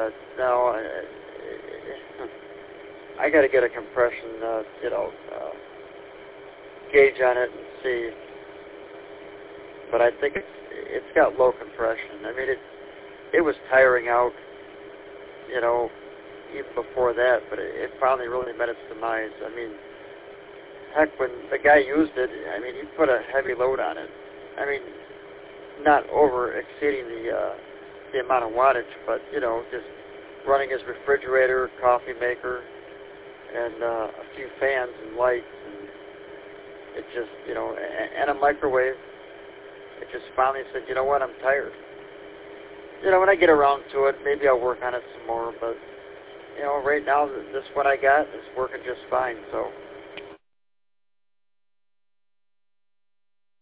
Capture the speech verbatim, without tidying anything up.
uh, no, I, I got to get a compression, uh, you know, uh, gauge on it and see. But I think it's it's got low compression. I mean, it it was tiring out, you know, even before that. But it, it finally really met its demise. I mean, heck, when the guy used it, I mean, he put a heavy load on it. I mean, not over exceeding the uh, the amount of wattage, but you know, just running his refrigerator, coffee maker, and uh, a few fans and lights, and it just, you know, and a microwave. It just finally said, you know what, I'm tired. You know, when I get around to it, maybe I'll work on it some more, but, you know, right now, this what I got is working just fine, so